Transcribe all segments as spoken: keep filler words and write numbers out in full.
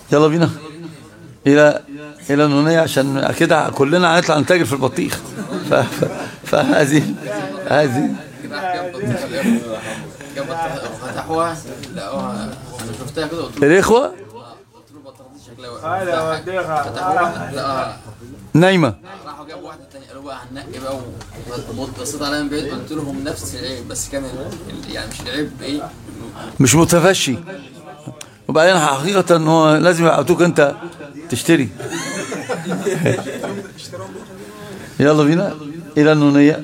يلا بينا الى الى النونية عشان كده كلنا هنطلع نتاجر في البطيخ. ف... ف... فهذه هذه فتحوها لقوها انا شفتها كده قلت الاخوه له البطاريه دي شكلها فتحوها لقاها نايمه. راحوا جابوا واحده ثانيه قالوا بقى هننقي بقى وبصيت عليها من بعيد قلت لهم نفس العيب بس كان يعني مش العيب ايه مش متفشي. وبعدين حقيقه ان هو لازم يعطوك انت تشتري. يلا بينا الى النونيه.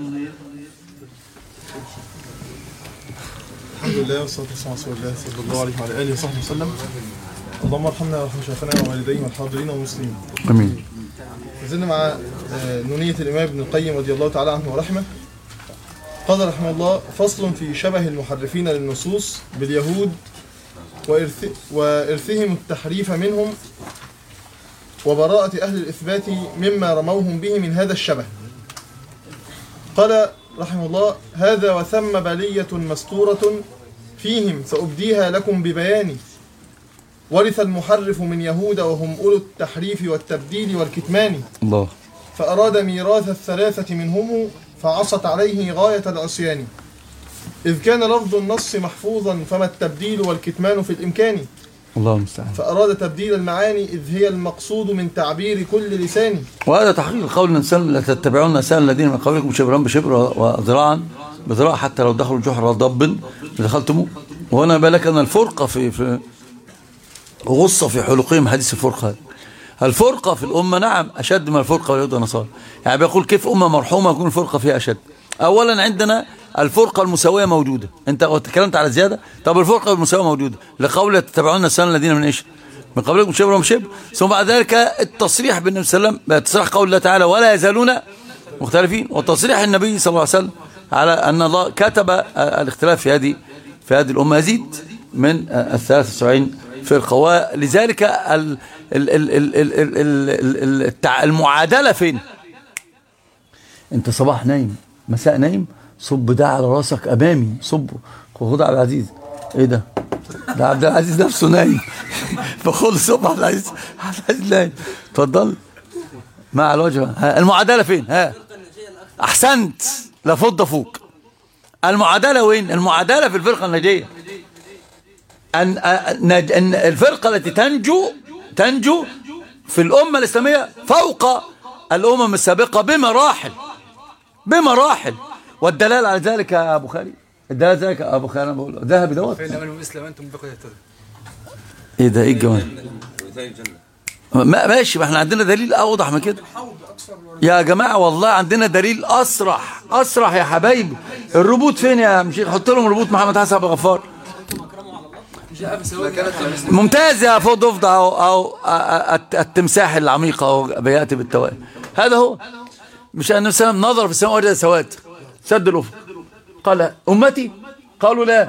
الحمد لله والصلاه والسلام على رسول الله صلى الله عليه وعلى اله وصحبه وسلم. اللهم ارحمنا وارحم شيخنا ووالديه والحاضرين والمسلمين. امين. نزلنا مع نونية الإمام ابن القيم رضي الله تعالى عنه ورحمه. قال رحمه الله: فصل في شبه المحرفين للنصوص باليهود وإرث وإرثهم التحريف منهم وبراءة أهل الإثبات مما رموهم به من هذا الشبه. قال رحمه الله: هذا وثم بلية مستورة فيهم سأبديها لكم ببياني. ورث المحرف من يهود وهم أولو التحريف والتبديل والكتمان. الله. فأراد ميراث الثلاثة منهم فعصت عليه غاية العصيان. إذ كان لفظ النص محفوظا فما التبديل والكتمان في الإمكان. الله المستعان. فأراد تبديل المعاني إذ هي المقصود من تعبير كل لسان. وهذا تحقيق قول الإنسان: لا تتبعون سنن الذين من قبلكم شبرا بشبر وذراعا بذراع حتى لو دخلوا جحر ضب دخلتموه. وهنا بالك أن الفرقة في, في غص في حلقهم حديث الفرقة. الفرقة في الأمة نعم أشد من الفرقة واليهود والنصارى. يعني بيقول كيف أمة مرحومة يكون الفرقة فيها أشد؟ أولا عندنا الفرقة المساوية موجودة. أنت تكلمت على زيادة. طب الفرقة المساوية موجودة لقول تتبعون السنن الذين من إيش؟ من قبلكم شبر وشبر. ثم بعد ذلك التصريح بالنبي صلى الله عليه وسلم بتصريح قول الله تعالى: ولا يزالون مختلفين. وتصريح النبي صلى الله عليه وسلم على أن الله كتب الاختلاف في هذه في هذه الأمة يزيد من الثلاثة وسبعين فرقة. ولذلك المعادلة فين؟ انت صباح نايم مساء نايم صب ده على راسك امامي صب. خد عبد العزيز. ايه ده؟ ده عبد العزيز نفسه نايم. فخد صب عبد العزيز. عبد العزيز نايم. اتفضل مع الوجه. المعادلة فين؟ ها احسنت. لا فض فوق. المعادلة وين؟ المعادلة في الفرقة الناجية. أن أن الفرقة التي تنجو تنجو في الأمة الإسلامية فوق الأمم السابقة بمراحل بمراحل. والدلال على ذلك يا أبو خالد، الدلال على ذلك يا أبو خالد، أنا بقول ذهب دوت. فإن منهم إسلام أنتم بقوا يهتدون. إيه ده؟ إيه الجمال؟ ماشي. ما احنا عندنا دليل أوضح من كده يا جماعة. والله عندنا دليل أصرح أصرح يا حبايبي. الربوط فين يا مشيخ؟ حط لهم ربوط محمد حسن أبو غفار. ممتاز يا فوق ضفدع أو, أو التمساح العميق أو بيأتي بالتوالي. هذا هو. مش أن السلام نظر في السماء وجد سواد سد الأفق قال: أمتي؟ قالوا لا.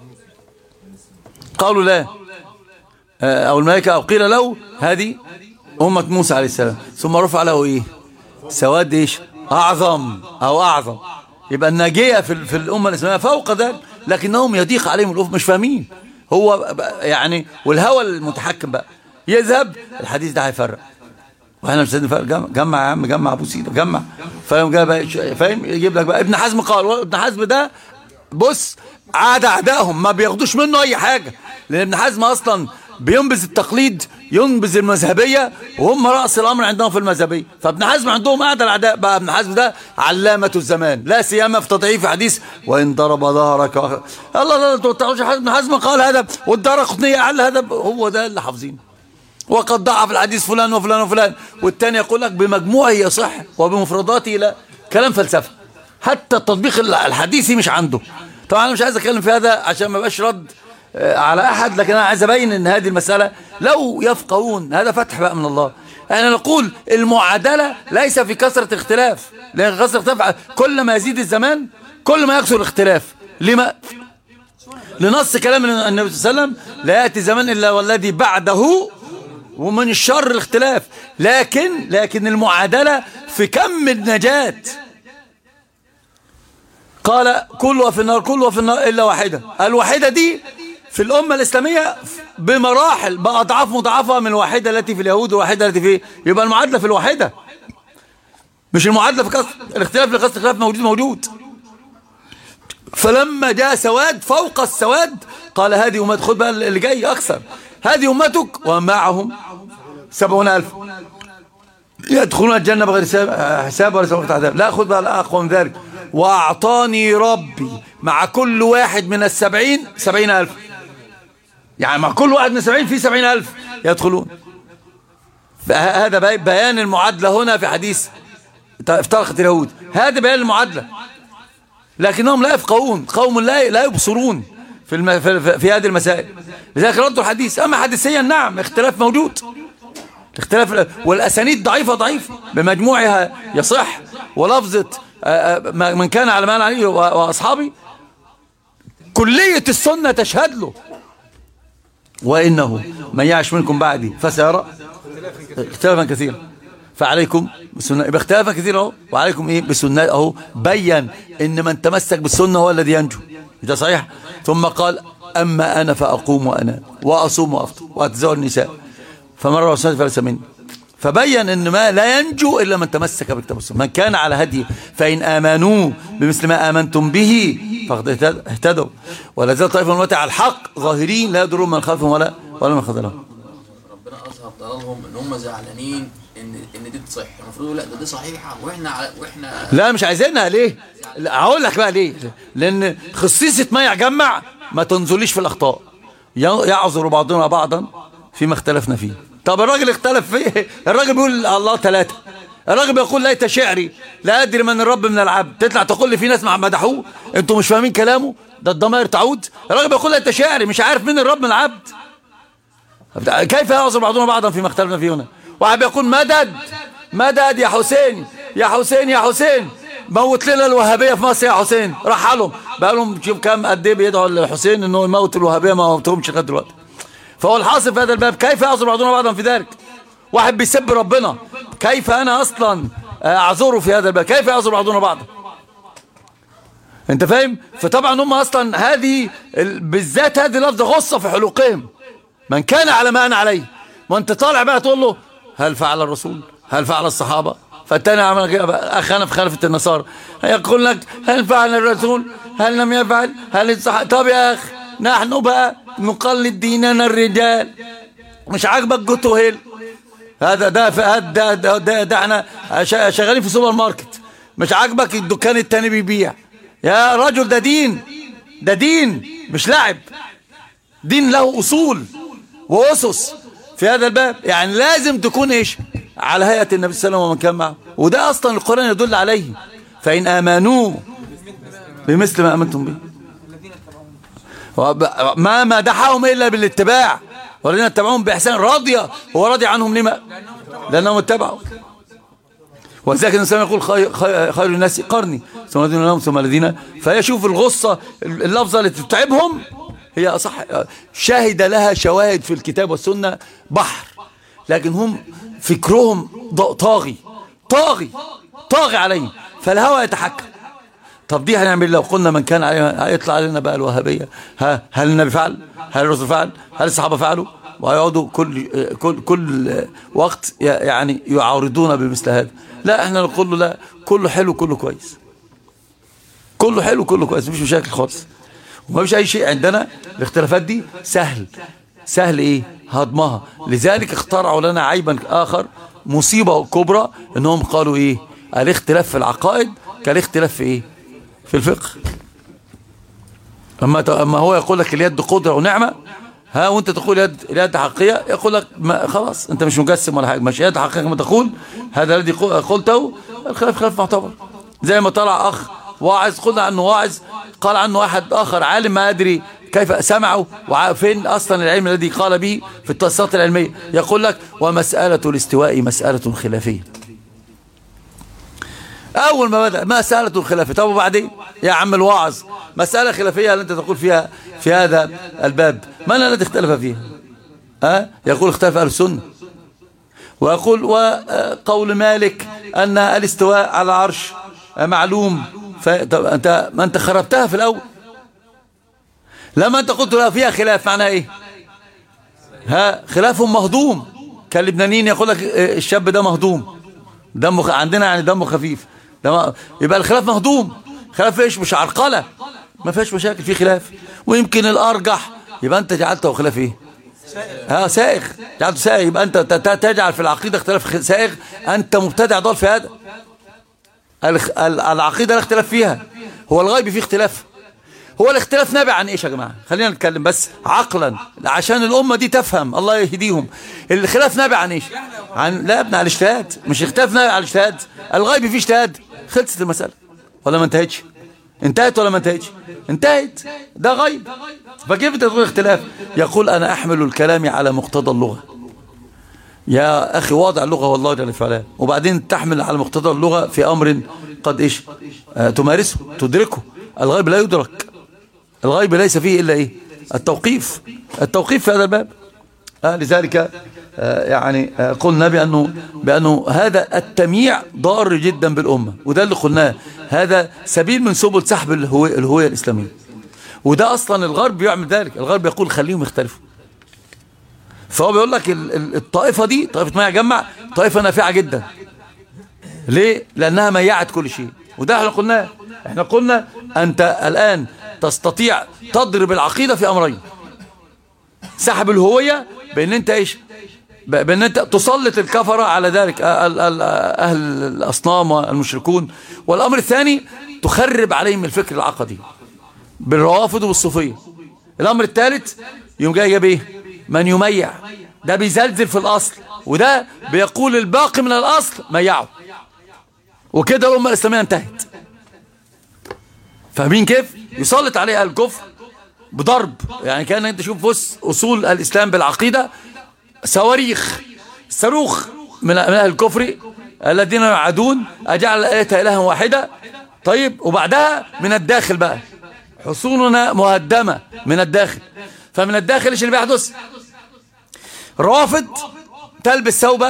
قالوا لا. أو الملائكة أو قيل له هذه أمة موسى عليه السلام. ثم رفع له إيه؟ سواد إيش؟ أعظم أو أعظم. يبقى الناجية في, في الأمة الإسلامية فوق ذلك، لكنهم يضيق عليهم الأفق مش فاهمين. هو يعني والهوى المتحكم بقى يذهب. الحديث ده هيفرق واحنا مش عايزين نفرق. جمع, جمع يا عم جمع ابو سيده جمع. فاهم جاي فاهم يجيب لك بقى ابن حزم قال. ابن حزم ده بص عاد اعدائهم ما بياخدوش منه اي حاجه، لان ابن حزم اصلا بينبذ التقليد ينبذ المذهبيه وهم راس الامر عندهم في المذهبيه. فابن حزم عندهم اعدى الاعداء بقى. ابن حزم ده علامه الزمان لا سيما في تضعيف حديث وان ضرب ظهرك الله. لا انتوا ما تعرفوش ابن حزم قال هذا والدارقطني قال هذا. هو ده اللي حافظينه. وقد ضعف الحديث فلان وفلان وفلان. والثاني يقول لك بمجموعه يصح وبمفرداته لا كلام فلسفه. حتى التطبيق الحديثي مش عنده. طبعا انا مش عايز اتكلم في هذا عشان ما يبقاش رد على احد، لكن انا عايز ابين ان هذه المساله لو يفقهون هذا فتح بقى من الله. احنا نقول المعادله ليس في كثره الاختلاف، لان كثره الاختلاف كل ما يزيد الزمان كل ما يكثر الاختلاف. لما؟ لنص كلام النبي صلى الله عليه وسلم: لا ياتي زمان الا والذي بعده ومن الشر الاختلاف. لكن لكن المعادله في كم النجاه. قال كلها في النار كلها في النار الا واحده. الواحده دي في الأمة الإسلامية بمراحل بأضعاف مضاعفة من الواحدة التي في اليهود والواحدة التي في، يبقى المعادلة في الواحدة مش المعادلة في كسر الاختلاف. لقصد الاختلاف موجود موجود. فلما جاء سواد فوق السواد قال هذه أمتك، خد بقى اللي جاي أكثر، هذه أمتك ومعهم سبعون ألف يدخلون الجنة بغير حساب ولا سابقة عذاب. لا، خد بقى أقوى من ذلك، وأعطاني ربي مع كل واحد من السبعين سبعين ألف، يعني مع كل واحد من السبعين في سبعين ألف يدخلون. هذا بيان المعادلة هنا في حديث افترقت اليهود، هذا بيان المعادلة، لكنهم لا يفقهون، قوم لا لا يبصرون في الم... في, في هذه المسائل، لذلك ردوا الحديث. أما حديثيا نعم اختلاف موجود، اختلاف، والأسانيد ضعيفة ضعيفة بمجموعها يصح، ولفظة من كان على ما أنا عليه وأصحابي كلية السنة تشهد له، وإنه من يعش منكم بعدي فسيرى اختلافا كثيرا فعليكم بسنة، باختلافا كثيرا اهو، وعليكم ايه بسنة اهو. بين ان من تمسك بالسنة هو الذي ينجو، ده صحيح. ثم قال اما انا فاقوم وانا واصوم وافطر واتزوج النساء فمن روى سنتي فليس مني. فبين ان ما لا ينجو الا من تمسك بالكتاب والسنة، من كان على هدي فان امنوا بمثل ما امنتم به فقد اهتدوا، ولا زال طائفه من امتي على الحق ظاهرين لا يضرهم من خلفهم ولا ولا من خذلهم. ربنا اظهر ضلالهم ان هم زعلانين ان ان دي تصح، المفروض لا ده دي صحيحه واحنا على واحنا لا مش عايزينها. ليه؟ هقول لك بقى ليه. لان خصيصه ما يجمع ما تنزليش في الاخطاء، يعذر بعضنا بعضا فيما اختلفنا فيه. طب الراجل اختلف فيه، الراجل بيقول الله ثلاثه، الراجل بيقول ليت شعري لا ادري من الرب من العبد، تطلع تقول لي في ناس مدحوه انتوا مش فاهمين كلامه، ده الضمائر تعود. الراجل بيقول ليت شعري مش عارف مين الرب من العبد، كيف يعذر بعضنا بعضا فيما اختلفنا فيه هنا. واحد بيقول مدد مدد يا حسين يا حسين يا حسين، موت لنا الوهابيه في مصر يا حسين، راح لهم بقى لهم شوف كام قد ايه بيدعوا لحسين انه يموت الوهابيه، ما موتهمش لغايه دلوقتي. فهو الحاصل في هذا الباب كيف يعذر بعضنا بعضا في ذلك. واحد بيسب ربنا، كيف انا اصلا اعذره في هذا الباب، كيف يعذر بعضنا بعضا، انت فاهم. فطبعا هم اصلا هذه بالذات هذه لفظه غصه في حلقهم، من كان على ما انا عليه. ما انت طالع بقى تقول له هل فعل الرسول، هل فعل الصحابه، فالتاني عمل اخانا في خلفه النصارى يقول لك هل فعل الرسول، هل لم يفعل، هل الصحابه. طب يا اخ نحن بقى نقلد ديننا الرجال، مش عاجبك جوتو هيل، هذا ده ده ده, ده, ده احنا شغالين في سوبر ماركت، مش عاجبك الدكان التاني بيبيع، يا رجل ده دين، ده دين مش لعب، دين له اصول واسس في هذا الباب. يعني لازم تكون ايش على هيئة النبي صلى الله عليه وسلم ومن كان معه، وده اصلا القرآن يدل عليه. فإن آمنوا بمثل ما آمنتم به ما مدحهم إلا بالاتباع، والذين اتبعوهم بإحسان رضي، هو رضي عنهم لما؟ لأنهم اتبعوا. ولذلك الإنسان يقول خير, خير الناس قرني ثم الذين لهم ثم الذين، فيشوف الغصة اللفظة اللي تتعبهم هي أصح، شاهد لها شواهد في الكتاب والسنة بحر، لكن هم فكرهم طاغي طاغي طاغي عليهم، فالهوى يتحكم. طب دي هنعمل لو قلنا من كان علينا هيطلع علينا بقى الوهابية، ها هل النبي فعل، هل الرسول فعل، هل الصحابة فعلوا، ويقعدوا كل كل كل وقت يعني يعارضون بمثل هذا. لا احنا نقول له لا، كله حلو كله كويس، كله حلو كله كويس، مفيش مشاكل خالص، وما فيش اي شيء عندنا. الاختلافات دي سهل سهل ايه هضمها. لذلك اخترعوا لنا عيبا اخر، مصيبة كبرى، انهم قالوا ايه الاختلاف في العقائد كالاختلاف في ايه في الفقه. اما اما هو يقول لك اليد قدرة ونعمة، ها وانت تقول يد اليد حقيقية، يقول لك خلاص انت مش مجسم ولا حاجة، مش يد حقيقية كما تقول، هذا الذي قلته الخلاف خلاف معتبر. زي ما طلع اخ واعظ، قلنا عنه واعظ، قال عنه واحد اخر عالم ما ادري كيف سمعوا وفين اصلا العلم الذي قال به في التأسيسات العلمية، يقول لك ومسألة الاستواء مسألة خلافية. اول ما بدأ مسألة خلافية، طب وبعدين يا عم الواعظ مسألة خلافية اللي انت تقول فيها في هذا الباب، من الذي اختلف فيها؟ ها يقول اختلف اهل السنة، ويقول وقول مالك ان الاستواء على العرش معلوم، فانت ما انت خربتها في الاول. لما انت قلت لا فيها خلاف معناها ايه؟ ها خلاف مهضوم. كان اللبنانيين يقول لك الشاب ده مهضوم، دمه عندنا يعني دمه خفيف، دم... يبقى الخلاف مهضوم. خلاف ايش؟ مش عرقله، ما فيهاش مشاكل، في خلاف. ويمكن الارجح يبقى انت جعلته خلاف ايه؟ ها سائغ، جعلته سائغ. يبقى انت تجعل في العقيده اختلاف سائغ، انت مبتدع ضال في هذا. العقيده لا اختلاف فيها، هو الغيب فيه اختلاف. هو الاختلاف نابع عن ايش يا جماعه؟ خلينا نتكلم بس عقلا عشان الامه دي تفهم، الله يهديهم. الخلاف نابع عن ايش؟ عن لا ابني على الاجتهاد، مش اختلاف نابع على الاجتهاد. الغيب فيه اجتهاد، خلصت المساله ولا ما انتهتش؟ انتهت ولا ما انتهتش؟ انتهت، ده غيب. فكيف انت تقول اختلاف؟ يقول انا احمل الكلام على مقتضى اللغه. يا اخي واضع اللغه والله جل وعلا، وبعدين تحمل على مقتضى اللغه في امر قد ايش؟ آه تمارسه تدركه. الغيب لا يدرك، الغيب ليس فيه إلا إيه؟ التوقيف. التوقيف في هذا الباب. آه لذلك آه يعني آه قلنا بأنه, بأنه هذا التمييع ضار جدا بالأمة، وده اللي قلناه، هذا سبيل من سبل سحب الهوية, الهوية الإسلامية. وده أصلا الغرب يعمل ذلك. الغرب يقول خليهم يختلفوا، فهو بيقول لك الطائفة دي طائفة ما يجمع طائفة نافعة جدا. ليه؟ لأنها ميعت كل شيء. وده احنا قلناه. احنا قلنا أنت الآن تستطيع تضرب العقيدة في أمرين: سحب الهوية بأن أنت إيش؟ بأن أنت تسلط الكفرة على ذلك، أهل الأصنام والمشركون. والأمر الثاني تخرب عليهم الفكر العقدي بالروافض والصوفية. الأمر الثالث يوم جاي جاب إيه؟ من يميع، ده بيزلزل في الأصل، وده بيقول الباقي من الأصل ميعه. وكده الأمة الإسلامية انتهت. فاهمين كيف؟ يسلط عليها الكفر بضرب. يعني كان انت شوف بص اصول الاسلام بالعقيده صواريخ، صاروخ من اهل الكفر الذين يعادون اجعل الاله الها واحده. طيب وبعدها من الداخل بقى حصوننا مهدمه من الداخل. فمن الداخل ايش اللي بيحدث؟ روافض تلبس ثوب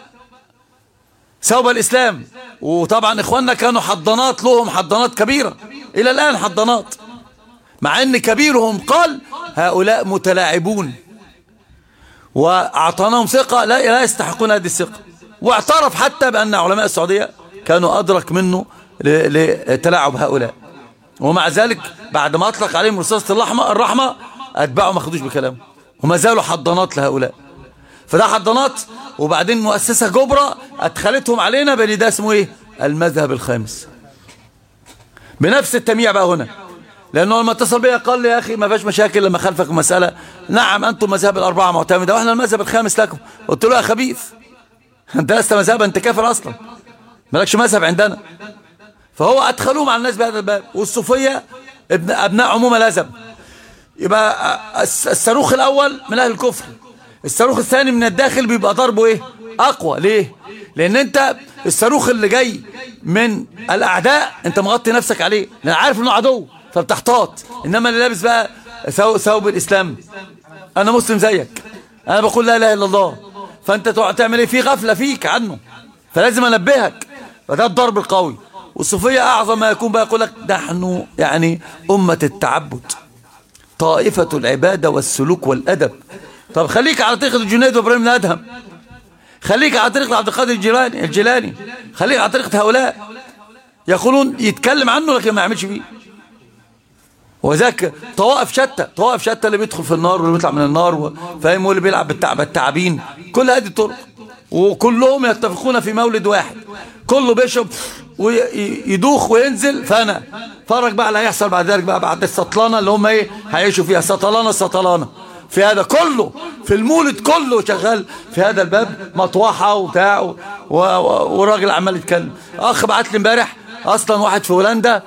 ثوب الاسلام. وطبعا اخواننا كانوا حضانات لهم، حضانات كبيره الى الان حضانات، مع ان كبيرهم قال هؤلاء متلاعبون واعطاناهم ثقه لا لا يستحقون هذه الثقه. واعترف حتى بان علماء السعوديه كانوا ادرك منه لتلاعب هؤلاء. ومع ذلك بعد ما اطلق عليهم رصاصه الرحمه الرحمه اتباعه ما خدوش بكلامه، وما زالوا حضانات لهؤلاء. فده حضانات. وبعدين مؤسسة كبرى أدخلتهم علينا بأن ده اسمه إيه؟ المذهب الخامس. بنفس التمييع بقى هنا، لأنه لما اتصل بي قال لي يا أخي ما فيش مشاكل لما خلفك مسألة، نعم أنتم مذهب الأربعة معتمدة وإحنا المذهب الخامس لكم. قلت له يا خبيث أنت لست مذهب، أنت كافر أصلا، مالكش مذهب عندنا. فهو أدخلوهم على الناس بهذا الباب. والصوفية ابن أبناء عموم الأزم. يبقى الصاروخ الأول من أهل الكفر، الصاروخ الثاني من الداخل بيبقى ضربه ايه؟ اقوى. ليه؟ لان انت الصاروخ اللي جاي من الاعداء انت مغطي نفسك عليه، لان عارف انه عدو فبتحتاط. انما اللي لابس بقى ثوب الاسلام، انا مسلم زيك، انا بقول لا اله الا الله، فانت تعمل ايه؟ في غفله فيك عنه، فلازم انبهك. فده الضرب القوي. والصوفيه اعظم ما يكون بقى يقول لك نحن يعني امه التعبد، طائفه العباده والسلوك والادب. طب خليك على طريقة الجنيد وابراهيم الأدهم، خليك على طريقة عبد القادر الجيلاني الجيلاني خليك على طريقة هؤلاء يقولون يتكلم عنه لكن ما يعملش فيه. وذاك طوائف شتى، طوائف شتى، اللي بيدخل في النار واللي بيطلع من النار، فاهم، واللي بيلعب بالتعب التعابين، كل هذه الطرق، وكلهم يتفقون في مولد واحد، كله بيشرب ويدوخ وينزل. فانا فرج بقى اللي هيحصل بعد ذلك بقى بعد السطلانه اللي هم ايه هيعيشوا فيها، سطلانه سطلانه في هذا كله، في المولد كله شغال في هذا الباب، مطوحه وبتاع، وراجل عمال يتكلم. اخ بعت لي امبارح اصلا واحد في هولندا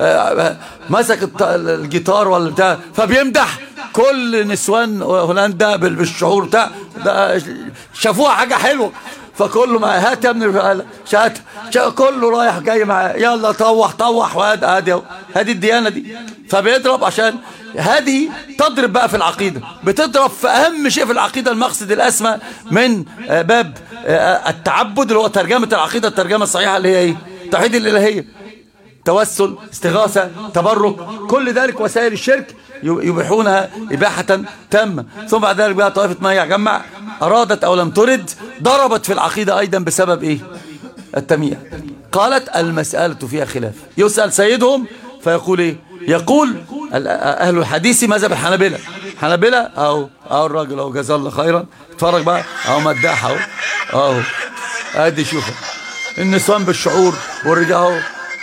مسك الجيتار ولا بتاع، فبيمدح كل نسوان هولندا بالشعور بتاع، شافوها حاجه حلوه، فكله معاه هات يا ابن شات، كله رايح جاي معاه، يلا طوح طوح، وهذه هذه الديانه دي. فبيضرب عشان هذه تضرب بقى في العقيده، بتضرب في اهم شيء في العقيده، المقصد الاسمى من باب التعبد اللي هو ترجمه العقيده، الترجمه الصحيحه اللي هي ايه؟ توحيد الالهيه، توسل، استغاثه، تبرك، كل ذلك وسائل الشرك يبيحونها إباحة تامة. ثم بعد ذلك بقى طائفة ما يجمع أرادت أو لم ترد ضربت في العقيدة أيضا بسبب إيه؟ التمييع. قالت المسألة فيها خلاف. يسأل سيدهم فيقول إيه؟ يقول أهل الحديث مذهب الحنابلة. حنابلة أو أو الراجل أو جزاه الله خيرا اتفرج بقى أو مداح أهو أهو أدي شوفوا النسوان بالشعور والرجال أهو.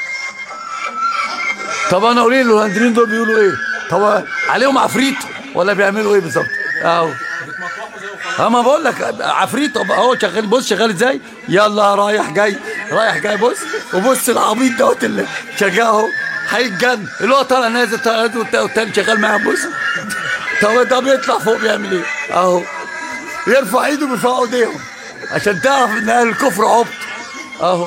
طب أنا قولي له الهندرين دول بيقولوا إيه؟ طب عليهم عفريت ولا بيعملوا إيه بالظبط؟ أهو اما بقول لك عفريت اهو شغال. بص شغال ازاي؟ يلا رايح جاي رايح جاي. بص وبص العبيط دوت اللي شغال اهو هيتجن اللي هو طالع نازل طالع والتاني شغال معاه. بص طب ده بيطلع فوق بيعمل ايه؟ اهو يرفع ايده بيرفع ايديهم عشان تعرف ان اهل الكفر عبط اهو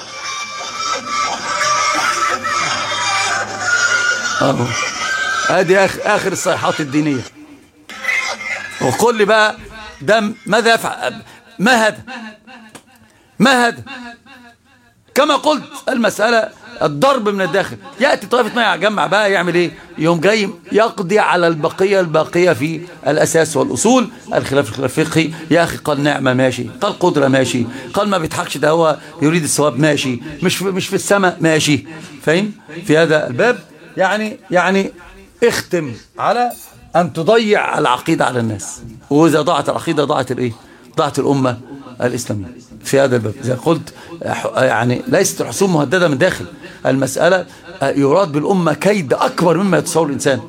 اهو. ادي اخر اخر الصيحات الدينيه. وقل لي بقى ده ماذا يفعل؟ ما هذا؟ ما هذا؟ كما قلت المسألة الضرب من الداخل. يأتي طائفة ما يجمع بقى يعمل ايه؟ يوم جاي يقضي على البقية الباقية في الأساس والأصول. الخلاف الخلاف الفقهي يا أخي قال نعمة ماشي، قال قدرة ماشي، قال ما بيضحكش ده هو يريد الثواب ماشي، مش في مش في السماء ماشي. فاهم؟ في هذا الباب يعني يعني اختم على أن تضيع العقيدة على الناس. وإذا ضاعت العقيدة ضاعت الإيه؟ ضاعت الأمة الإسلامية. في هذا الباب زي قلت يعني ليست الحصول مهددة من داخل المسألة. يراد بالأمة كيد أكبر مما يتصور الإنسان،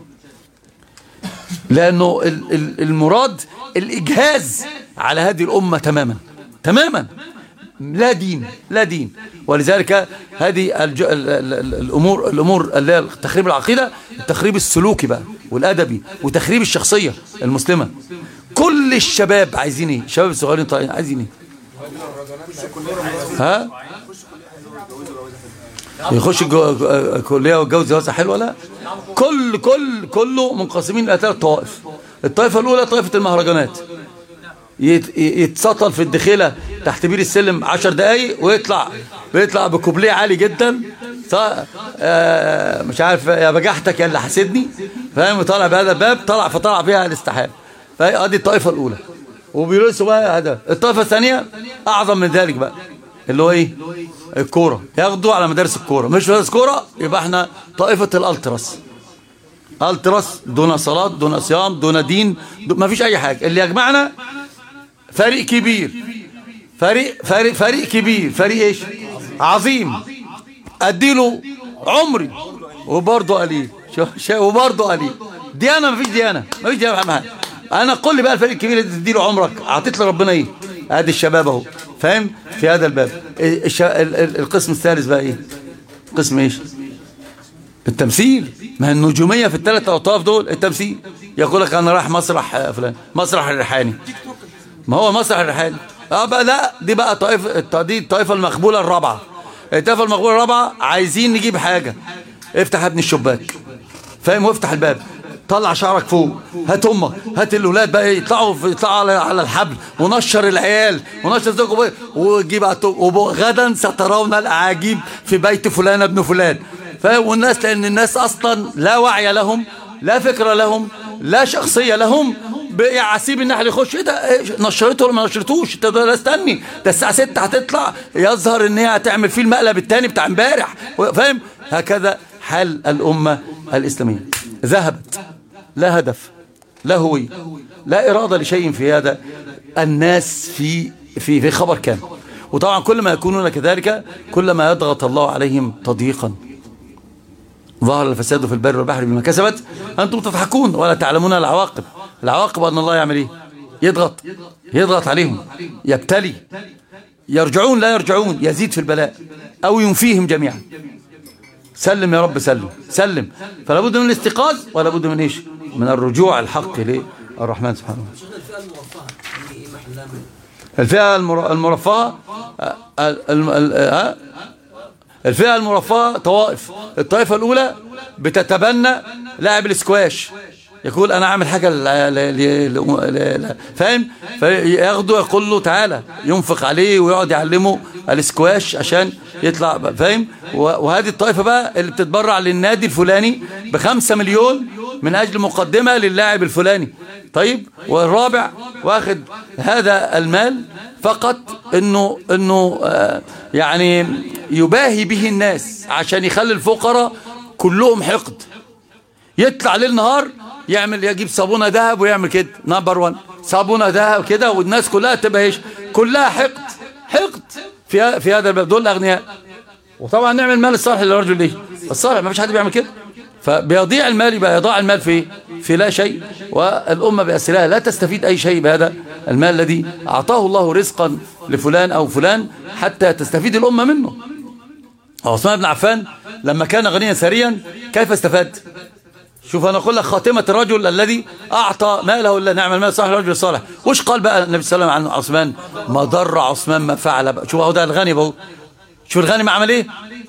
لأنه المراد الإجهاز على هذه الأمة تماما تماما. لا دين لا دين. ولذلك هذه الأمور الأمور اللي تخريب العقيدة التخريب السلوكي بقى والأدبي وتخريب الشخصية المسلمة. كل الشباب عايزين ايه؟ الشباب الصغيرين طالعين عايزين ايه؟ ها؟ يخش الكلية والجوز جوازة حلوة؟ لا. كل كل كله منقسمين إلى ثلاث طوائف. الطائفة الأولى طائفة المهرجانات، يتسطل في الدخيلة تحت بير السلم عشر دقايق ويطلع ويطلع بكوبليه عالي جدا آه مش عارف يا بجحتك يا اللي حاسدني. فاهم؟ وطالع بهذا الباب طلع فطلع بيها الاستحاب. فهذه الطائفة الأولى وبيرسوا بقى هذا. الطائفة الثانية أعظم من ذلك بقى اللي هو إيه؟ الكورة. ياخدوا على مدارس الكورة. مش مدارس كورة يبقى احنا طائفة الألتراس. ألتراس دون صلاة دون صيام دون دين دون ما فيش أي حاجة. اللي يجمعنا فريق كبير فريق فريق فريق كبير فريق إيش؟ عظيم. أديله عمري وبرضه قليل وبرضه قليل. ديانة ما فيش ديانة ما فيش ديانة محمد. أنا قل لي بقى الفريق الكبير اللي تديله عمرك أعطيت لربنا إيه؟ ادي الشباب اهو. فاهم؟ في هذا الباب. القسم الثالث بقى ايه؟ قسم ايش؟ التمثيل. ما هي النجوميه في الثلاث اطراف دول التمثيل. يقول لك انا رايح مسرح فلان، مسرح الريحاني. ما هو مسرح الريحاني اه بقى. لا دي بقى طائفه دي الطائفه المقبوله الرابعه. الطائفه المقبوله الرابعه عايزين نجيب حاجه. افتح ابن الشباك. فاهم؟ وافتح الباب طلع شعرك فوق. هات امك هات الاولاد بقى يطلعوا يطلعوا على الحبل ونشر العيال ونشر زوجه وجيب غدا سترون الاعاجيب في بيت فلان ابن فلان. فاهم؟ والناس لان الناس اصلا لا وعي لهم لا فكره لهم لا شخصيه لهم. عسيب ان احنا يخش ايه ده نشرته ولا ما نشرتوش؟ انت ده استني ده الساعه ستة هتطلع يظهر ان هي هتعمل فيه المقلب الثاني بتاع امبارح. فاهم؟ هكذا حال الامه الاسلاميه. ذهبت لا هدف لا هوية لا إرادة لشيء في هذا الناس في في في خبر كان. وطبعا كل ما يكونون كذلك كل ما يضغط الله عليهم تضييقا. ظهر الفساد في البر والبحر بما كسبت أنتم تضحكون ولا تعلمون العواقب. العواقب أن الله يعمل إيه؟ يضغط يضغط عليهم يبتلي. يرجعون لا يرجعون يزيد في البلاء أو ينفيهم جميعا. سلم يا رب سلم سلم. فلا بد من الاستيقاظ ولا بد من ايش؟ من الرجوع الحق للرحمن سبحانه وتعالى. الفئة المرفهة الفئة المرفهة طوائف. الطائفة الأولى بتتبنى لاعب الاسكواش. يقول أنا أعمل حاجة فاهم؟ فياخده يقول له تعالى ينفق عليه ويقعد يعلمه الاسكواش عشان يطلع. فاهم؟ وهذه الطائفة بقى اللي بتتبرع للنادي الفلاني بخمسة مليون من أجل مقدمة للاعب الفلاني. طيب، والرابع واخد هذا المال فقط انه انه آه يعني يباهي به الناس عشان يخلي الفقراء كلهم حقد، يطلع ليل نهار يعمل يجيب صابونه ذهب ويعمل كده نمبر واحد صابونه ذهب كده، والناس كلها تبقى ايش؟ كلها حقد حقد في في هذا الباب. دول الاغنياء. وطبعا نعمل مال الصالح للرجل ليه؟ الصالح ما فيش حد بيعمل كده. فبيضيع المال، يبقى يضاع المال في في لا شيء، والأمة بأسرها لا تستفيد أي شيء بهذا المال الذي أعطاه الله رزقا لفلان أو فلان حتى تستفيد الأمة منه. عثمان بن عفان لما كان غنيا ثريا كيف استفاد؟ شوف أنا أقول لك خاتمة الرجل الذي أعطى ماله إلا نعم المال صالح الرجل الصالح. وش قال بقى النبي صلى الله عليه وسلم عن عثمان؟ ما ضر عثمان ما فعل بقى. شوف أهو ده الغني بقى، شوف الغني ما عمل إيه؟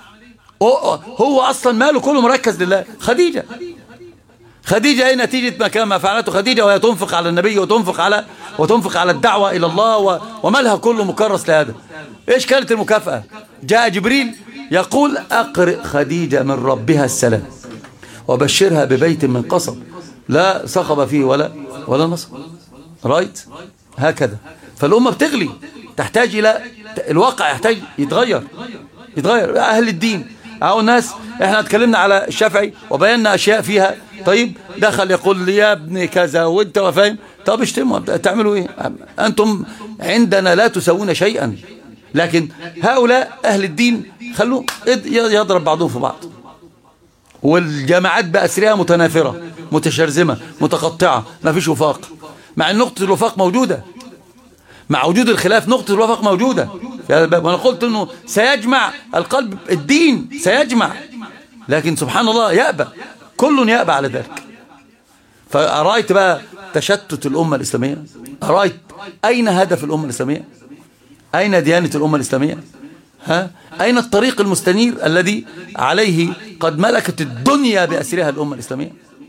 هو أصلا ماله كله مركز لله. خديجة خديجة أي نتيجة ما كان ما فعلته خديجة، وهي تنفق على النبي وتنفق على وتنفق على الدعوة إلى الله، ومالها كله مكرس لهذا. إيش كانت المكافأة؟ جاء جبريل يقول أقرئ خديجة من ربها السلام وبشرها ببيت من قصب لا صخب فيه ولا ولا نصب. رايت؟ هكذا. فالأمة بتغلي، تحتاج إلى الواقع، يحتاج يتغير يتغير أهل الدين أو الناس. احنا اتكلمنا على الشافعي وبينا أشياء فيها. طيب، دخل يقول لي يا ابني كذا وانت وفاهم. طب اشتموا، تعملوا ايه؟ انتم عندنا لا تسوون شيئا. لكن هؤلاء أهل الدين خلوا يضرب بعضهم في بعض، والجماعات بأسرها متنافرة متشرذمة متقطعة، ما فيش وفاق، مع ان نقطة الوفاق موجودة، مع وجود الخلاف نقطة الوفاق موجودة في هذا الباب. وانا قلت انه سيجمع القلب الدين، سيجمع، لكن سبحان الله يأبى، كل يأبى على ذلك. فأرأيت بقى تشتت الأمة الإسلامية؟ أرأيت أين هدف الأمة الإسلامية؟ أين ديانة الأمة الإسلامية؟ ها؟ أين الطريق المستنير الذي عليه قد ملكت الدنيا بأسرها الأمة الإسلامية؟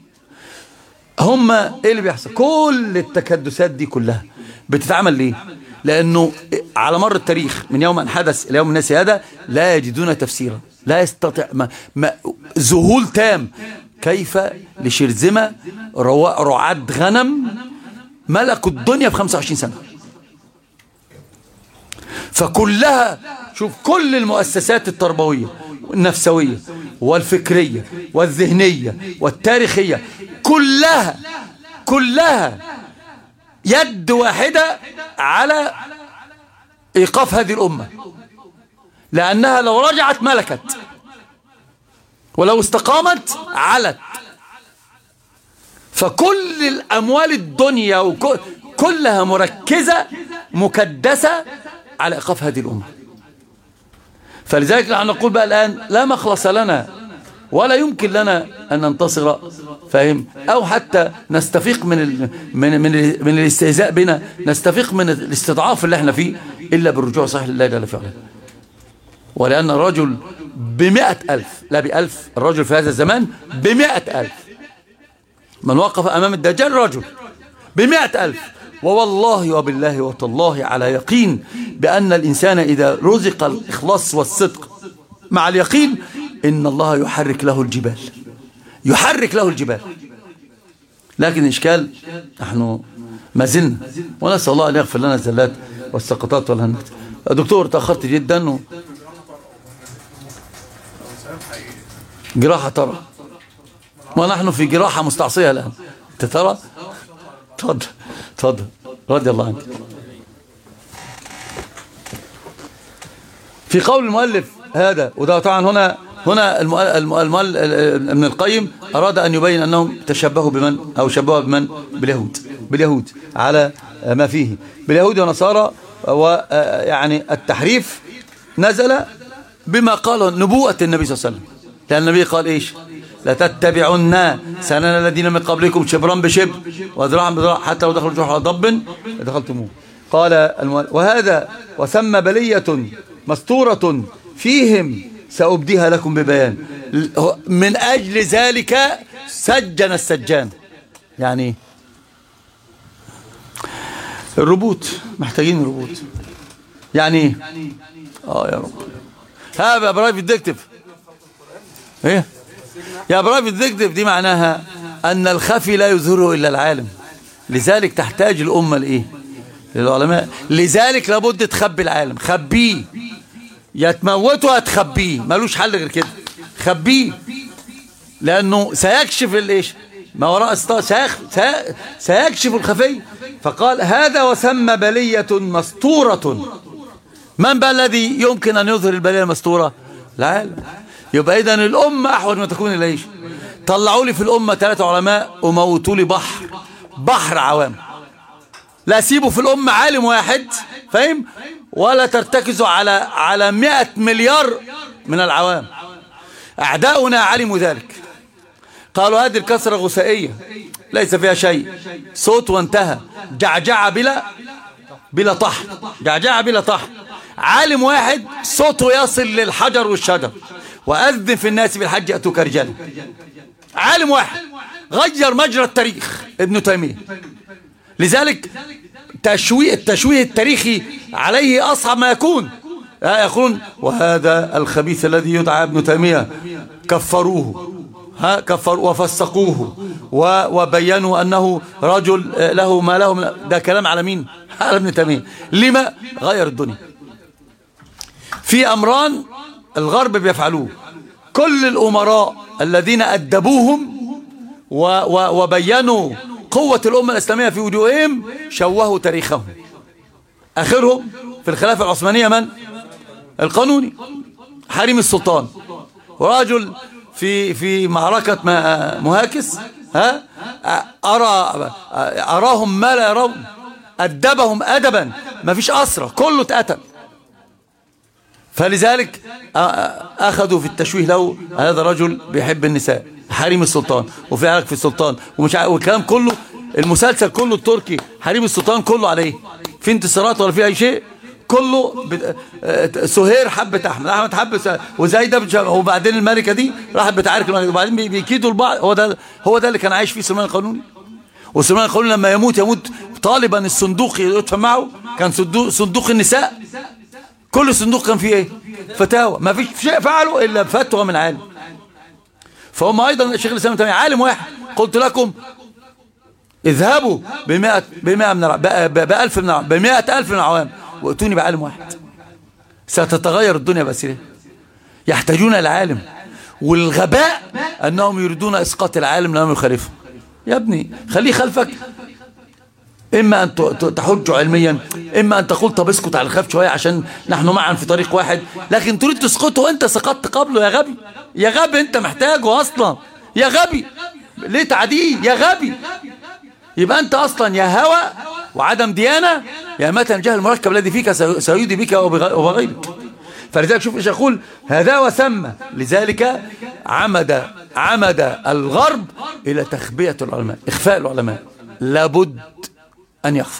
هم إيه اللي بيحصل؟ كل التكدسات دي كلها بتتعمل ليه؟ لأنه على مر التاريخ من يوم أن حدث إلى يوم الناس هذا لا يجدون تفسيرا، لا يستطيع ما ما ذهول تام. كيف لشرذمة رعاة غنم ملكوا الدنيا في خمسة وعشرين سنة، فكلها شوف كل المؤسسات التربوية والنفسوية والفكرية والذهنية والتاريخية كلها كلها يد واحدة على إيقاف هذه الأمة، لأنها لو رجعت ملكت، ولو استقامت علت. فكل الأموال الدنيا وكلها مركزة مكدسة على إيقاف هذه الأمة. فلذلك نحن نقول بقى الآن لا مخلص لنا ولا يمكن لنا أن ننتصر، فاهم؟ أو حتى نستفيق من ال من من, من الاستهزاء بنا، نستفيق من الاستضعاف اللي احنا فيه، إلا بالرجوع صحيح لله جل في علاه. ولأن الرجل بمئة ألف لا بألف، الرجل في هذا الزمان بمئة ألف. من وقف أمام الدجال رجل بمئة ألف. ووالله وبالله وتالله على يقين بأن الإنسان إذا رزق الإخلاص والصدق مع اليقين إن الله يحرك له الجبال، يحرك له الجبال. لكن الإشكال نحن ما زلنا، ونسأل الله أن يغفر لنا الزلات والسقطات والهنات. دكتور تأخرت جدا و... جراحة ترى، ونحن في جراحة مستعصية الآن. أنت ترى؟ تفضل تفضل رضي الله عنك. في قول المؤلف هذا، وده طبعا هنا هنا المؤلف ابن القيم أراد أن يبين أنهم تشبهوا بمن أو شبهوا بمن باليهود باليهود على ما فيه باليهود ونصارى. ويعني التحريف نزل بما قال نبوءة النبي صلى الله عليه وسلم، لأن النبي قال إيش؟ لتتبعن سنن الذين من قبلكم شبرا بشبر وذراعا بذراع حتى لو دخلوا جحر ضب دخلتموه. قال المؤلف وهذا وثم بلية مستورة فيهم سأبديها لكم ببيان. من أجل ذلك سجن السجان. يعني الربوط محتاجين ربوط. يعني اه يا رب هذا برايفت ديكتيف. ايه يا برايفت ديكتيف دي معناها أن الخفي لا يظهره إلا العالم، لذلك تحتاج الأمة لإيه؟ للعلماء. لذلك لابد تخبي العالم، خبيه، يا تموته هتخبيه، ملوش حل غير كده، خبيه، لأنه سيكشف الإيش ما وراء الستار، سيكشف الخفي. فقال هذا وسمى بلية مستورة. من بقى الذي يمكن أن يظهر البلية المستورة؟ العالم. يبقى إذن الأمة أحوج ما تكون إليش. طلعوا لي في الأمة ثلاثة علماء وموتوا لي بحر بحر عوام، لا سيبوا في الأمة عالم واحد، فاهم؟ ولا ترتكزوا على على مئة مليار من العوام. أعداؤنا علموا ذلك، قالوا هذه الكسرة غثائية ليس فيها شيء، صوت وانتهى، جعجعة بلا بلا طحن، جعجعة بلا طحن. عالم واحد صوته يصل للحجر والشجر، وأذن في الناس بالحج أتوك رجالا. عالم واحد غير مجرى التاريخ، ابن تيمية. لذلك تشويه التشويه التاريخي عليه أصعب ما يكون. يقولون وهذا الخبيث الذي يدعى ابن تيمية كفروه، ها كفروا وفسقوه وبينوا أنه رجل له ما له من. ده كلام على مين؟ على ابن تيمية. لما غير الدنيا؟ في أمران الغرب بيفعلوه، كل الأمراء الذين أدبوهم وبينوا قوة الأمة الإسلامية في وجوههم شوهوا تاريخهم. آخرهم في الخلافة العثمانية من؟ القانوني حريم السلطان، ورجل في في معركة مهاكس، ها أرى أراهم ما لا يرون، أدبهم أدبا، ما فيش أسرة، كله اتقتل. فلذلك أخذوا في التشويه له هذا رجل بيحب النساء، حريم السلطان، وفي عرق في السلطان، ومش عارف، والكلام كله، المسلسل كله التركي حريم السلطان كله عليه، في انتصارات ولا في أي شيء، كله بت... سهير حبت أحمد، أحمد حب وزايدة، وبعدين الملكة دي راحت بتعارك الملكة، وبعدين بيكيدوا البعض. هو ده هو ده اللي كان عايش فيه سليمان القانوني. وسليمان القانوني لما يموت يموت طالبا الصندوق يدفع معه، كان صندوق, صندوق النساء، كل صندوق كان فيه ايه؟ فتاوى، ما فيش شيء فعله إلا فتوى من عالم. فهم أيضا الشيخ الإسلام ابن تيمية عالم واحد، قلت لكم اذهبوا بمئة بمئة من بألف من بمئة ألف من العوام واتوني بعالم واحد، ستتغير الدنيا بأسره. يحتاجون العالم، والغباء أنهم يريدون إسقاط العالم لأنهم يخالفهم. يا ابني خليه خلفك، إما أن تحج علميا، إما أن تقول طب اسكت على الخف شوية عشان نحن معا في طريق واحد، لكن تريد تسقطه أنت سقطت قبله. يا غبي يا غبي، أنت محتاجه أصلا، يا غبي ليه تعديه؟ يا غبي. يبقى أنت أصلا يا هوى وعدم ديانة، يا متى الجهل المركب الذي فيك سيودي بك وبغيرك. فلذلك شوف إيش يقول هذا وسمى. لذلك عمد عمد الغرب إلى تخبية العلماء، إخفاء العلماء، لابد أن يخفى،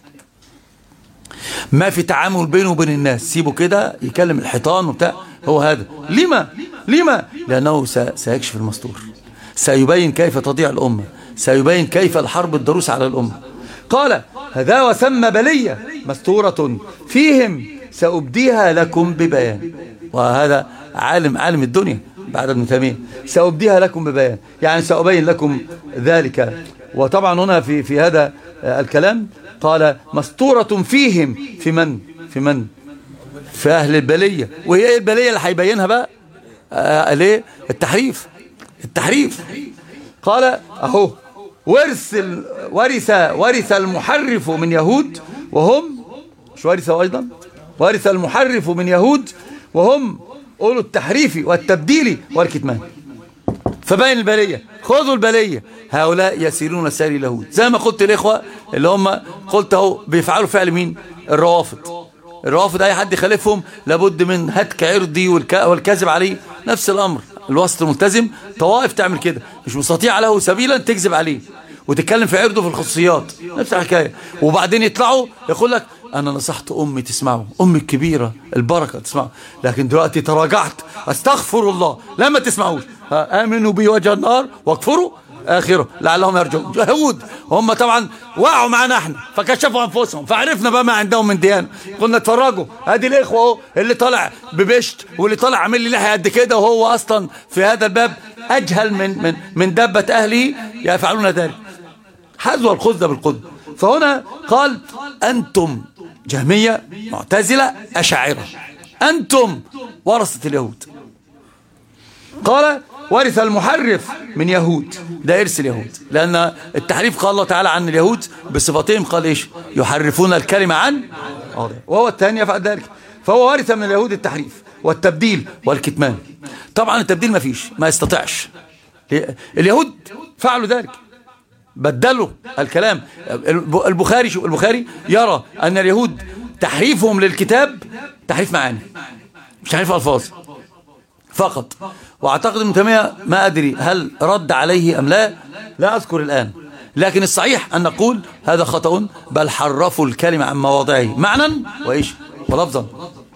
ما في تعامل بينه وبين الناس، سيبه كده يكلم الحيطان وبتاع. هو هذا لما لما لأنه سيكشف المستور، سيبين كيف تضيع الأمة، سيبين كيف الحرب الضروس على الأمة. قال هذا وسمى بلية مستورة فيهم سأبديها لكم ببيان. وهذا عالم عالم الدنيا بعد ابن تيمية، سأبديها لكم ببيان، يعني سأبين لكم ذلك. وطبعا هنا في في هذا الكلام قال مستورة فيهم، في من في من في أهل البلية. وهي ايه البلية اللي هيبينها بقى؟ آه ليه؟ التحريف التحريف قال اهو ورث ورث ورث المحرف من يهود وهم مش ورثوا ايضا، ورث المحرف من يهود وهم قولوا التحريف والتبديل والكتمان. فبين البلية، خذوا البلية، هؤلاء يسيرون سير اليهود، زي ما قلت الإخوة اللي هم قلت اهو بيفعلوا فعل مين؟ الروافض. الروافض أي حد يخالفهم لابد من هتك عرضي والكذب عليه. نفس الأمر الوسط الملتزم، طوائف تعمل كده، مش مستطيع له سبيلا تكذب عليه وتتكلم في عرضه في الخصوصيات، نفس الحكاية. وبعدين يطلعوا يقول لك أنا نصحت أمي تسمعه، أمي الكبيرة البركة تسمعه، لكن دلوقتي تراجعت، أستغفر الله، لما تسمعوش آمنوا بي وجه النار واكفروا آخره لعلهم يرجعون. يهود هم طبعا وقعوا معنا احنا فكشفوا أنفسهم فعرفنا بقى ما عندهم من ديانة. قلنا اتفرجوا ادي الإخوة اهو اللي طالع ببشت واللي طالع عامل لي لحية قد كده، وهو أصلا في هذا الباب أجهل من من من دابة أهله يفعلون ذلك، حذو الخذ بالقذ. فهنا قال أنتم جهمية معتزلة أشاعرة، أنتم ورثة اليهود. قال ورث المحرف من يهود، ده إرث اليهود، لأن التحريف قال الله تعالى عن اليهود بصفتهم، قال إيش؟ يحرفون الكلمة عن واضح، وهو الثاني يفعل ذلك. فهو ورث من اليهود التحريف والتبديل والكتمان. طبعا التبديل ما فيش، ما يستطيعش. اليهود فعلوا ذلك، بدلوا الكلام. البخاري شو البخاري يرى أن اليهود تحريفهم للكتاب تحريف معاني، مش تحريف ألفاظ فقط. واعتقد ابن تيمية ما أدري هل رد عليه أم لا، لا أذكر الآن، لكن الصحيح أن نقول هذا خطأ، بل حرفوا الكلمة عن مواضعه معنى وإيش ولفظا.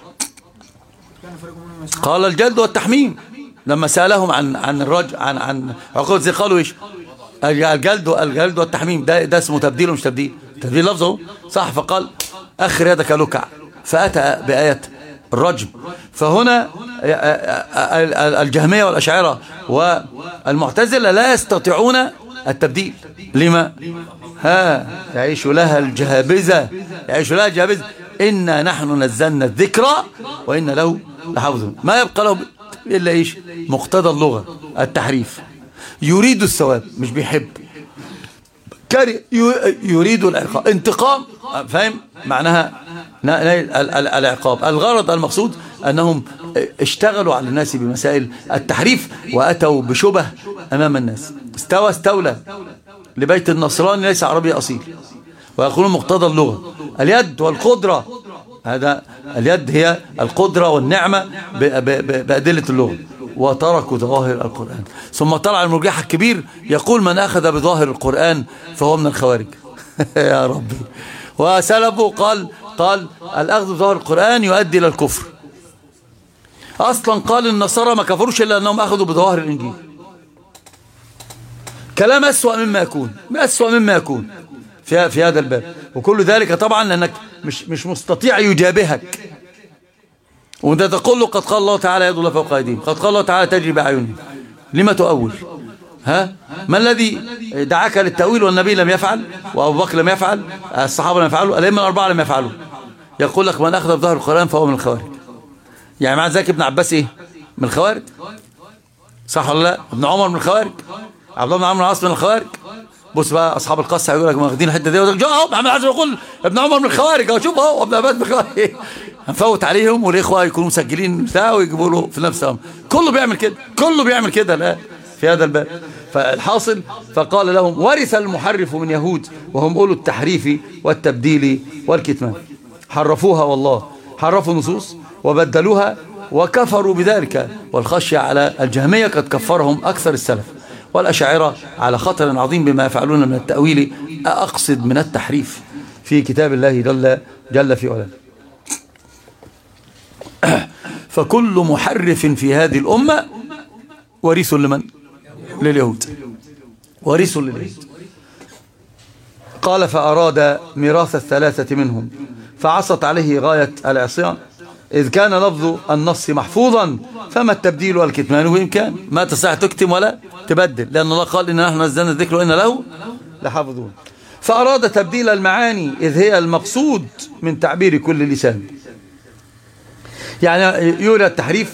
قال الجلد والتحميم لما سألهم عن عن الرجل عن عن عقود زي، قالوا إيش؟ الجلد الجلد والتحميم ده ده اسمه تبديل ومش تبديل، تبديل لفظه صح. فقال أخر يدك لكع، فأتى بآية الرجم. فهنا الجهمية والأشاعرة والمعتزلة لا يستطيعون التبديل. لما؟ ها يعيش لها الجهابزة، يعيش لها الجهابزة، إنا نحن نزلنا الذكر وإنا له لحافظون. ما يبقى له إلا إيش؟ مقتضى اللغة التحريف. يريد الثواب مش بيحب، يريد العقاب، انتقام، فاهم معناها العقاب. الغرض المقصود أنهم اشتغلوا على الناس بمسائل التحريف وأتوا بشبه أمام الناس. استوى استولى لبيت النصراني ليس عربي أصيل، ويقولون مقتضى اللغة اليد والقدرة. هذا اليد هي القدرة والنعمة بأدلة اللغة، وتركوا ظواهر القرآن. ثم طلع المرجح الكبير يقول من أخذ بظاهر القرآن فهو من الخوارج. يا ربي. وسلبه قال قال الأخذ بظاهر القرآن يؤدي إلى الكفر. أصلا قال النصارى ما كفروش إلا أنهم أخذوا بظواهر الإنجيل. كلام أسوأ مما يكون، أسوأ مما يكون في في هذا الباب. وكل ذلك طبعا لأنك مش مش مستطيع يجابهك. وانت تقول له قد قال الله تعالى يد الله فوق ايديهم، قد قال الله تعالى تجري باعينهم، لما تؤول؟ ها ما الذي دعاك للتأويل والنبي لم يفعل، وابو بكر لم يفعل، الصحابه لم يفعلوا، الائمه الاربعه لم يفعلوا. يقول لك من اخذ بظهر القرآن فهو من الخوارج. يعني مع ذلك ابن عباس ايه؟ من الخوارج، صح ولا لا؟ ابن عمر من الخوارج، عبد الله بن عمرو العاص من الخوارج. بص بقى اصحاب القصه يقول لك واخدين الحته دي، اهو محمد حسن يقول ابن عمر من الخوارج، اهو شوف اهو ابن عباس من الخوارج. هنفوت عليهم والاخوه يكونوا مسجلين بتاعه ويجيبوا له في نفس الامر. كله بيعمل كده، كله بيعمل كده الان في هذا الباب. فالحاصل فقال لهم ورث المحرف من يهود وهم اولو التحريف والتبديل والكتمان. حرفوها، والله حرفوا النصوص وبدلوها وكفروا بذلك. والخشية على الجهمية قد كفرهم أكثر السلف، والأشاعرة على خطر عظيم بما يفعلون من التأويل، أقصد من التحريف في كتاب الله جل, جل في علاه. فكل محرف في هذه الأمة ورث لمن؟ لليهود، ورث لليهود. قال فأراد ميراث الثلاثة منهم فعصت عليه غاية العصيان، إذ كان لفظ النص محفوظا فما التبديل والكتمان بإمكان. ما تستطيع تكتم ولا تبدل، لأن الله قال إن نحن نزلنا الذكر وإن له لحافظون. فأراد تبديل المعاني إذ هي المقصود من تعبير كل لسان. يعني يرى التحريف،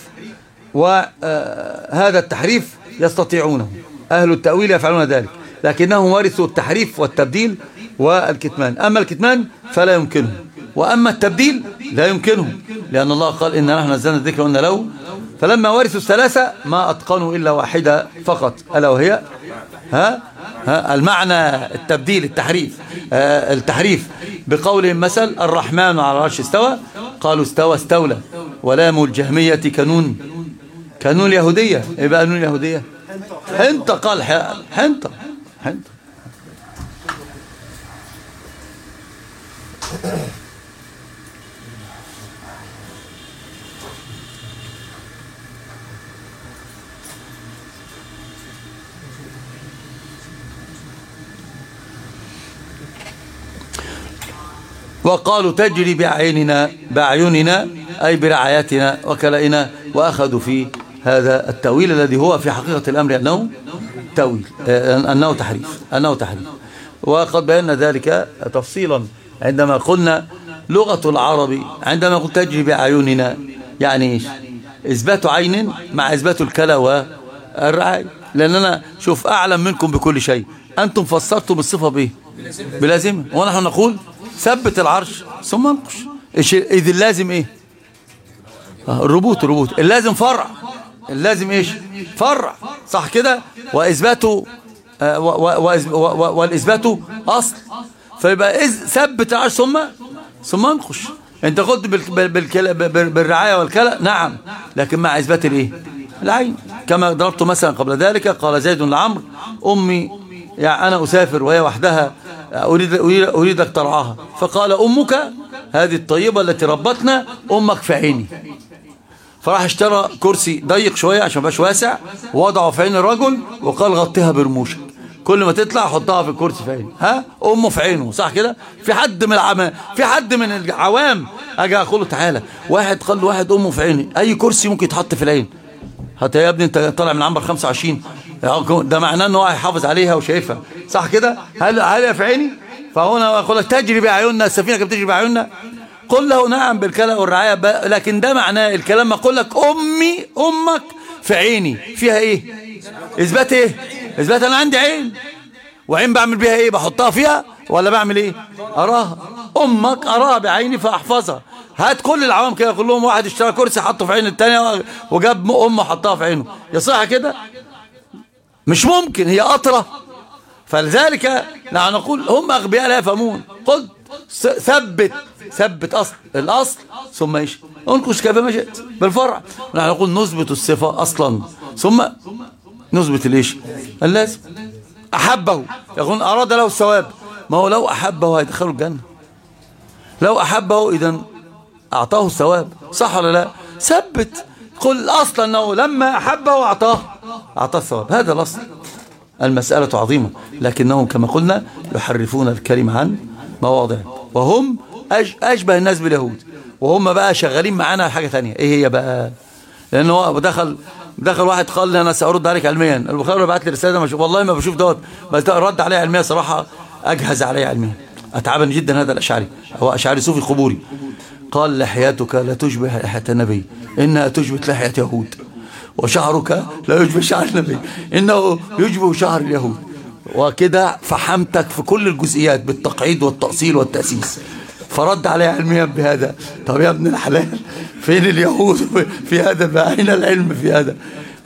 وهذا التحريف يستطيعونه، أهل التأويل يفعلون ذلك، لكنهم ورثوا التحريف والتبديل والكتمان. أما الكتمان فلا يمكنه، وأما التبديل لا يمكنه، لأن الله قال إن نحن نزلنا الذكر وإن له. فلما ورثوا الثلاثة ما أتقنوا إلا واحدة فقط، ألا وهي ها ها المعنى التبديل التحريف. آه التحريف بقولهم مثل الرحمن على العرش استوى، قالوا استوى استولى. ولام الجهمية كنون كنون اليهودية. إيه بقى نون اليهودية؟ حنطة. قال حنطة حنطة. وقالوا تجري بأعيننا بأعيننا أي برعايتنا وكلائنا، وأخذوا في هذا التأويل الذي هو في حقيقة الأمر أنه تأويل، أنه تحريف أنه تحريف وقد بينا ذلك تفصيلا عندما قلنا لغة العرب عندما قلت تجري بأعيننا يعني إيش؟ إثبات عين مع إثبات الكلى والرعاية، لأننا شوف أعلم منكم بكل شيء، أنتم فسرتم الصفة بإيه؟ بلازمة، ونحن نقول ثبت العرش ثم انقش. إذ اللازم إيه؟ الربوط الربوط اللازم فرع، اللازم إيش؟ فرع، صح كده؟ وإثباته والإثبات أصل، فيبقى ثبت العرش ثم ثم انقش. انت قلت بالرعاية والكلى، نعم، لكن مع إثبات الايه؟ العين، كما ضربت مثلا قبل ذلك قال زيد لعمرو أمي يعني أنا أسافر وهي وحدها أريد أريدك ترعاها، فقال أمك هذه الطيبة التي ربتنا أمك في عيني، فراح اشترى كرسي ضيق شوية عشان مبقاش واسع ووضعه في عين الرجل وقال غطيها برموشك، كل ما تطلع حطها في الكرسي في عينه، ها امه في عينه، صح كده؟ في حد من العوام في حد من العوام اجي اقول له تعالى واحد قال له واحد امه في عيني، اي كرسي ممكن يتحط في العين؟ حتى يا ابني انت طالع من عنبر خمسة وعشرين، ده معناه ان هو هيحافظ عليها وشايفها، صح كده؟ هل هل في عيني؟ فهنا اقول لك تجري باعيننا، السفينه كانت بتجري باعيننا، قل له نعم بالكلى والرعايه، لكن ده معناه الكلام ما اقول لك امي امك في عيني فيها ايه؟ اثبات ايه؟ اثبات انا عندي عين، وعين بعمل بيها ايه؟ بحطها فيها ولا بعمل ايه؟ اراها. امك اراها بعيني فاحفظها. هات كل العوام كده كلهم واحد اشترى كرسي حطه في عين الثانيه وجاب امه حطها في عينه، يصح كده؟ مش ممكن، هي قطره. فلذلك نحن نقول هم اغبياء لا يفهمون. قل ثبت ثبت اصل الاصل ثم ايش؟ انقش كيف ما شئت بالفرع. نحن نقول نثبت الصفه اصلا ثم نثبت الايش؟ اللازم. احبه يقول اراد له الثواب، ما هو لو احبه هيدخله الجنه، لو احبه اذا اعطاه الثواب، صح ولا لا؟ ثبت، قل اصلا انه لما احبه اعطاه اعطاه الثواب، هذا الاصل. المساله عظيمه، لكنهم كما قلنا يحرفون الكلمه عن مواضعه، وهم اشبه الناس باليهود، وهم بقى شغالين معانا حاجه ثانيه. ايه هي بقى؟ لانه دخل دخل واحد قال لي انا سارد عليك علميا، البخاري بعت لي رساله ما والله ما بشوف دوت، بس رد عليا علميا صراحه اجهز عليا علميا، اتعبني جدا. هذا الاشعري هو اشعري صوفي قبوري، قال لحياتك لا تشبه لحيه النبي انها تشبه لحيه يهود، وشعرك لا يشبه شعر النبي انه يشبه شعر اليهود. وكده فحمتك في كل الجزئيات بالتقعيد والتأصيل والتأسيس. فرد عليه علميا بهذا. طب يا ابن الحلال فين اليهود في هذا؟ أين العلم في هذا؟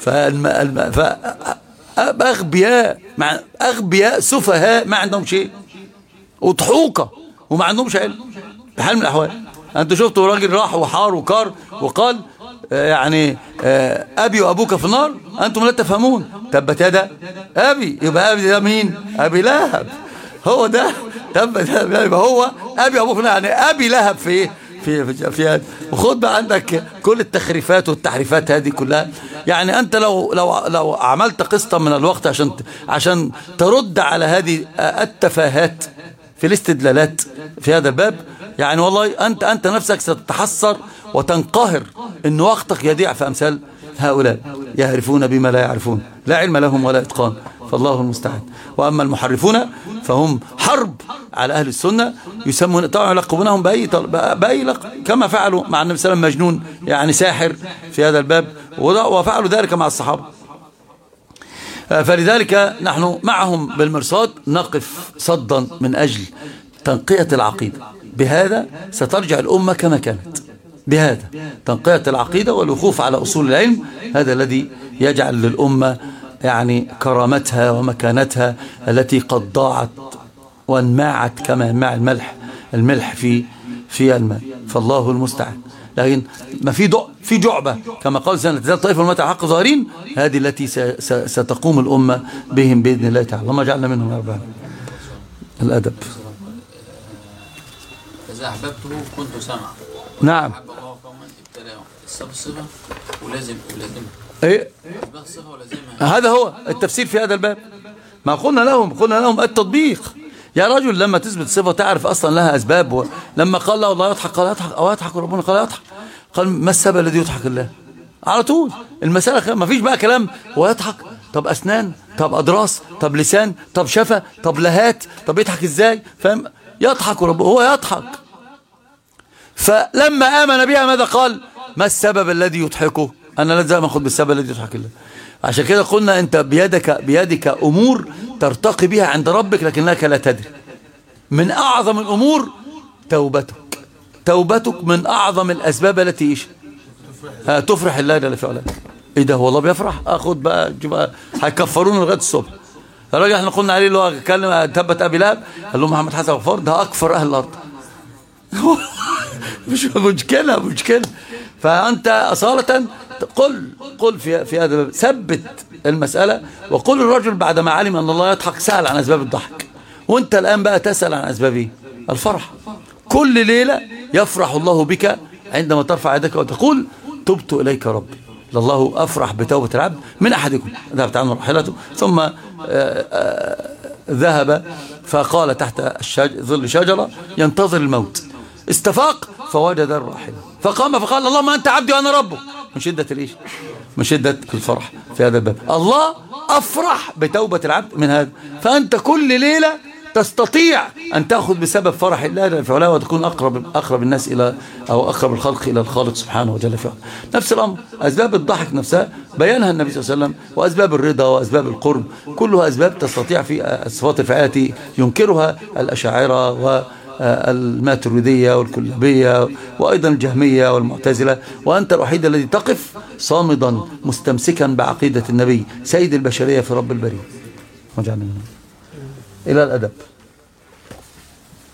فأغبياء مع أغبياء سفهاء ما عندهم شيء، وضحوكة وما عندهمش علم بحال من الأحوال. أنت شفتوا راجل راح وحار وكار وقال يعني أبي وأبوك في النار أنتم لا تفهمون، تبت يدا أبي، يبقى أبي ده مين؟ أبي لهب، هو ده تبت يدا، يبقى هو أبي وأبوك في النار، يعني أبي لهب في إيه؟ في في في هذا. وخد بقى عندك كل التخريفات والتحريفات هذه كلها. يعني أنت لو لو لو عملت قسطا من الوقت عشان عشان ترد على هذه التفاهات في الاستدلالات في هذا الباب، يعني والله أنت أنت نفسك ستتحسر وتنقهر إن وقتك يضيع في أمثال هؤلاء يعرفون بما لا يعرفون، لا علم لهم ولا إتقان، فالله المستعان. وأما المحرفون فهم حرب على أهل السنة، يسمون طبعا يلقبونهم بأي بأي لقب، كما فعلوا مع النبي صلى الله عليه وسلم مجنون يعني ساحر في هذا الباب، وفعلوا ذلك مع الصحابة. فلذلك نحن معهم بالمرصاد نقف صدا من أجل تنقية العقيدة. بهذا سترجع الأمة كما كانت، بهذا تنقية العقيدة والوقوف على أصول العلم، هذا الذي يجعل للأمة يعني كرامتها ومكانتها التي قد ضاعت وانماعت كما ينماع الملح الملح في في الماء، فالله المستعان. لكن ما في في جعبة كما قال سنة تزال طائفة من الحق ظاهرين، هذه التي ستقوم الأمة بهم بإذن الله تعالى. اللهم اجعلنا منهم يا رب. الأدب إذا أحببته كنت سمعا. نعم. أحب الله قوما ابتلاهم. الصفة صفة ولازم ولازمها. إيه؟ صفة ولازمها. هذا هو التفسير في هذا الباب. ما قلنا لهم قلنا لهم التطبيق. يا رجل لما تثبت صفة تعرف أصلا لها أسباب. و... لما قال له الله يضحك قال يضحك، أو يضحك ربنا قال يضحك، قال ما السبب الذي يضحك الله؟ على طول المسألة ما فيش بقى كلام ويضحك. طب أسنان، طب أضراس، طب لسان، طب شفة، طب لهات، طب يضحك إزاي؟ فاهم؟ يضحك ربه، هو يضحك. فلما آمن بها ماذا قال؟ ما السبب الذي يضحكه؟ أنا لازم أخذ بالسبب الذي يضحك الله. عشان كده قلنا أنت بيدك بيدك أمور ترتقي بها عند ربك لكنك لا تدري. من أعظم الأمور توبتك. توبتك من أعظم الأسباب التي إيش؟ تفرح الله جل في علاه. إيه ده هو الله بيفرح؟ أخذ بقى بقى هيكفرون لغاية الصبح. الراجل احنا قلنا عليه اللي هو اتكلم تبت أبي لهب، قال له محمد حسن غفار ده أكفر أهل الأرض. مش مشكلة مشكلة. فأنت أصالة قل قل في في هذا الباب، ثبت المسألة وقل الرجل بعدما علم أن الله يضحك سأل عن أسباب الضحك، وأنت الآن بقى تسأل عن أسباب الفرح. كل ليلة يفرح الله بك عندما ترفع يدك وتقول تبت إليك ربي. الله أفرح بتوبة العبد من أحدكم ذهبت عنه راحلته ثم آآ آآ ذهب فقال تحت الشج... ظل شجرة ينتظر الموت، استفاق فوجد الراحلة فقام فقال اللهم أنت عبدي وأنا ربك، من شدة الإيش؟ من شدة الفرح في هذا الباب. الله أفرح بتوبة العبد من هذا. فأنت كل ليلة تستطيع أن تأخذ بسبب فرح الله جل في علاه وتكون أقرب أقرب الناس إلى أو أقرب الخلق إلى الخالق سبحانه وجل في علاه. نفس الأمر أسباب الضحك نفسها بيانها النبي صلى الله عليه وسلم، وأسباب الرضا وأسباب القرب كلها أسباب تستطيع في الصفات الفعالة ينكرها الأشاعرة والماتريدية والكلابية وأيضا الجهمية والمعتزلة، وأنت الوحيد الذي تقف صامدا مستمسكا بعقيدة النبي سيد البشرية في رب البرية. وجعلنا إلى الأدب.